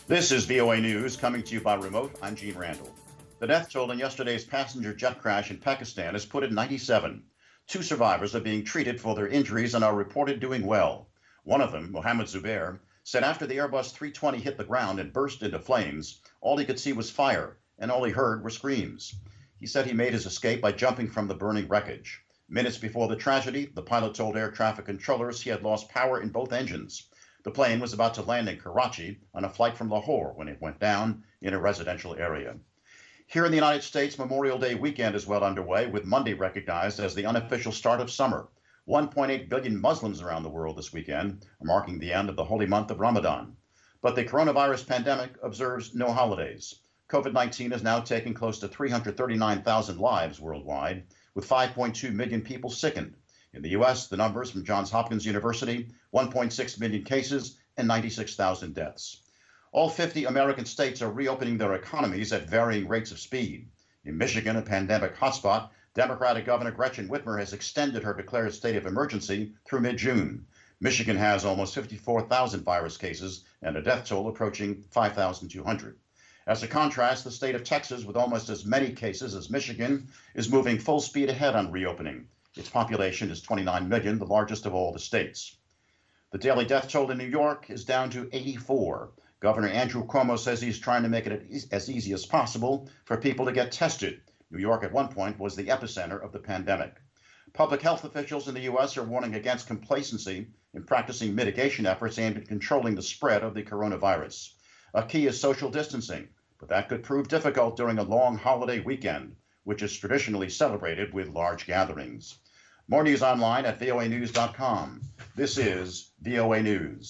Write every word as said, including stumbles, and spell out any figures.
This is V O A News, coming to you by remote. I'm Gene Randall. The death toll in yesterday's passenger jet crash in Pakistan is put at ninety-seven. Two survivors are being treated for their injuries and are reported doing well. One of them, Mohammed Zubair, said after the Airbus three twenty hit the ground and burst into flames, all he could see was fire, and all he heard were screams. He said he made his escape by jumping from the burning wreckage. Minutes before the tragedy, the pilot told air traffic controllers he had lost power in both engines. The plane was about to land in Karachi on a flight from Lahore when it went down in a residential area. Here in the United States, Memorial Day weekend is well underway, with Monday recognized as the unofficial start of summer. one point eight billion Muslims around the world this weekend are marking the end of the holy month of Ramadan. But the coronavirus pandemic observes no holidays. COVID nineteen has now taken close to three hundred thirty-nine thousand lives worldwide, with five point two million people sickened. In the U S, the numbers from Johns Hopkins University, one point six million cases and ninety-six thousand deaths. All fifty American states are reopening their economies at varying rates of speed. In Michigan, a pandemic hotspot, Democratic Governor Gretchen Whitmer has extended her declared state of emergency through mid-June. Michigan has almost fifty-four thousand virus cases and a death toll approaching five thousand two hundred. As a contrast, the state of Texas, with almost as many cases as Michigan, is moving full speed ahead on reopening. Its population is twenty-nine million, the largest of all the states. The daily death toll in New York is down to eighty-four. Governor Andrew Cuomo says he's trying to make it as easy as possible for people to get tested. New York at one point was the epicenter of the pandemic. Public health officials in the U S are warning against complacency in practicing mitigation efforts aimed at controlling the spread of the coronavirus. A key is social distancing, but that could prove difficult during a long holiday weekend, which is traditionally celebrated with large gatherings. More news online at V O A news dot com. This is V O A News.